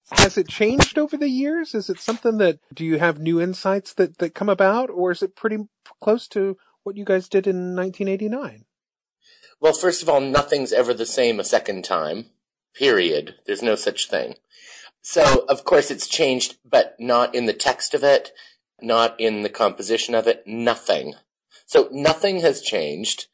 Has it changed over the years? Is it something that, do you have new insights that come about, or is it pretty close to what you guys did in 1989? Well, first of all, nothing's ever the same a second time. Period. There's no such thing. So, of course, it's changed, but not in the text of it, not in the composition of it, nothing. So nothing has changed.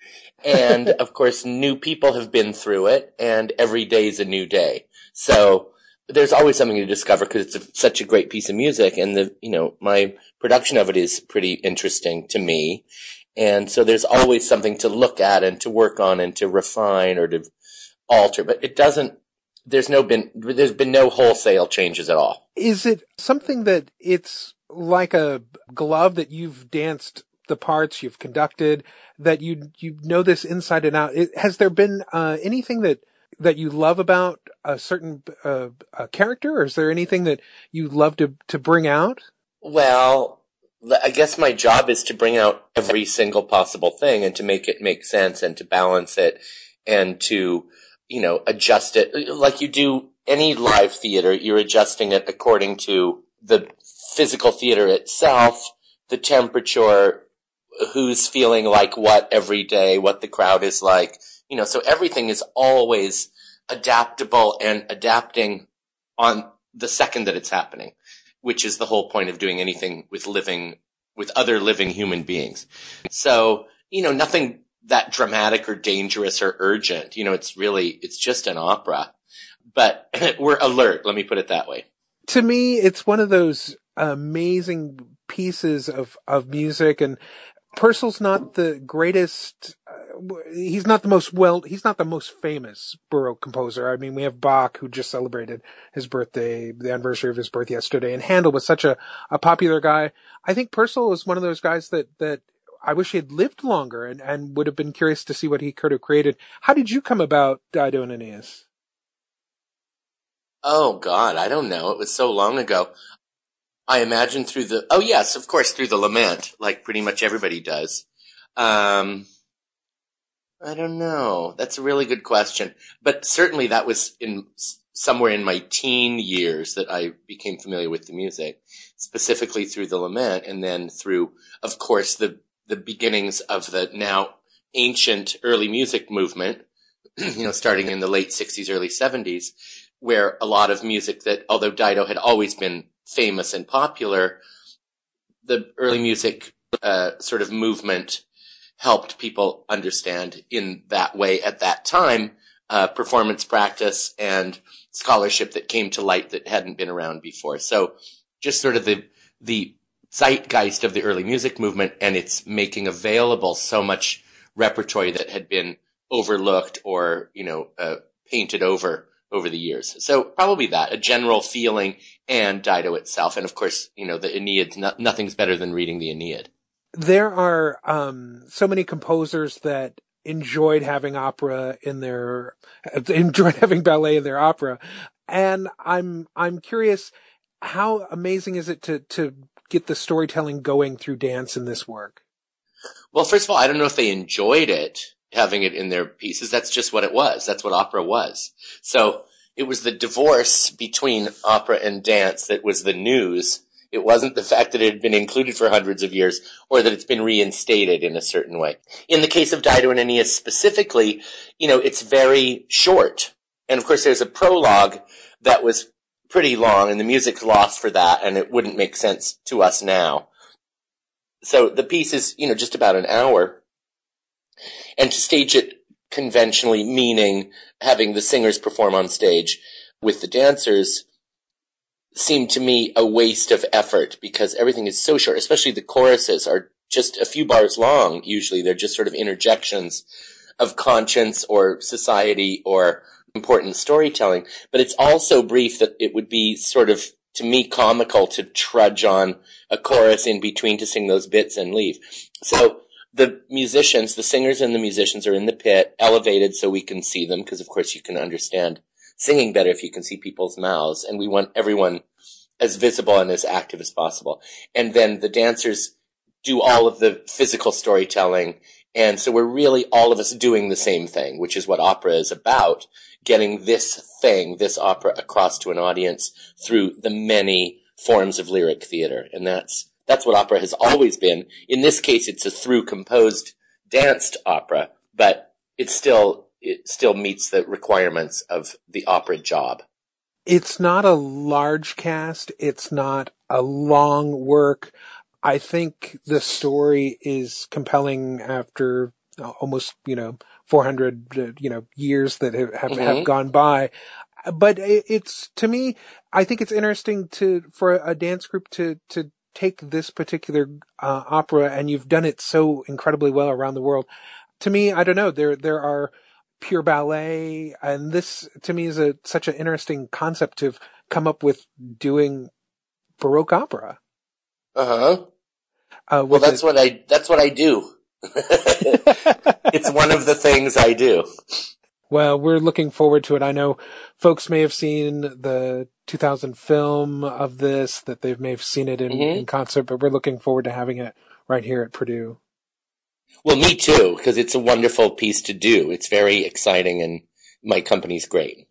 And, of course, new people have been through it, and every day's a new day. So there's always something to discover because it's such a great piece of music, and my production of it is pretty interesting to me. And so there's always something to look at and to work on and to refine or to alter, but there's been no wholesale changes at all. Is it something that it's like a glove that you've danced the parts, you've conducted, that you know this inside and out? Has there been anything that you love about a certain character, or is there anything that you love to bring out? Well, I guess my job is to bring out every single possible thing and to make it make sense and to balance it and to, adjust it. Like you do any live theater, you're adjusting it according to the physical theater itself, the temperature, who's feeling like what every day, what the crowd is like. So everything is always adaptable and adapting on the second that it's happening, which is the whole point of doing anything with other living human beings. So, nothing that dramatic or dangerous or urgent. It's just an opera, but we're alert. Let me put it that way. To me, it's one of those amazing pieces of music, and Purcell's not the greatest, he's not the most famous Baroque composer. I mean, we have Bach, who just celebrated his birthday, the anniversary of his birth yesterday, and Handel was such a popular guy. I think Purcell was one of those guys that I wish he had lived longer and would have been curious to see what he could have created. How did you come about Dido and Aeneas? Oh God, I don't know. It was so long ago. I imagine through the Lament, like pretty much everybody does. I don't know. That's a really good question. But certainly that was somewhere in my teen years that I became familiar with the music, specifically through the Lament, and then through, of course, the beginnings of the now ancient early music movement, starting in the late 60s, early 70s, where a lot of music that, although Dido had always been famous and popular, the early music sort of movement helped people understand in that way at that time performance practice and scholarship that came to light that hadn't been around before. So just sort of the zeitgeist of the early music movement, and it's making available so much repertory that had been overlooked or painted over the years. So probably that, a general feeling, and Dido itself. And of course, the Aeneid, nothing's better than reading the Aeneid. There are so many composers that enjoyed having having ballet in their opera. And I'm curious, how amazing is it to get the storytelling going through dance in this work? Well, first of all, I don't know if they enjoyed it, having it in their pieces. That's just what it was. That's what opera was. So it was the divorce between opera and dance that was the news. It wasn't the fact that it had been included for hundreds of years or that it's been reinstated in a certain way. In the case of Dido and Aeneas specifically, it's very short. And of course there's a prologue that was pretty long, and the music's lost for that, and it wouldn't make sense to us now. So the piece is, just about an hour. And to stage it conventionally, meaning having the singers perform on stage with the dancers, seemed to me a waste of effort because everything is so short, especially the choruses are just a few bars long. Usually they're just sort of interjections of conscience or society or important storytelling. But it's also brief that it would be sort of, to me, comical to trudge on a chorus in between to sing those bits and leave. So the singers and the musicians are in the pit, elevated so we can see them, because of course you can understand singing better if you can see people's mouths, and we want everyone as visible and as active as possible. And then the dancers do all of the physical storytelling, and so we're really all of us doing the same thing, which is what opera is about, getting this opera across to an audience through the many forms of lyric theater. And that's what opera has always been. In this case, it's a through composed, danced opera, but it still meets the requirements of the opera job. It's not a large cast. It's not a long work. I think the story is compelling after almost, 400, years that have gone by. But it's, to me, I think it's interesting for a dance group to take this particular opera, and you've done it so incredibly well around the world. To me, I don't know, there are pure ballet, and this to me is such an interesting concept to come up with doing Baroque opera. Well, that's what I do. It's one of the things I do. Well, we're looking forward to it. I know folks may have seen the 2000 film of this, that they may have seen it in concert, but we're looking forward to having it right here at Purdue. Well, me too, because it's a wonderful piece to do. It's very exciting, and my company's great.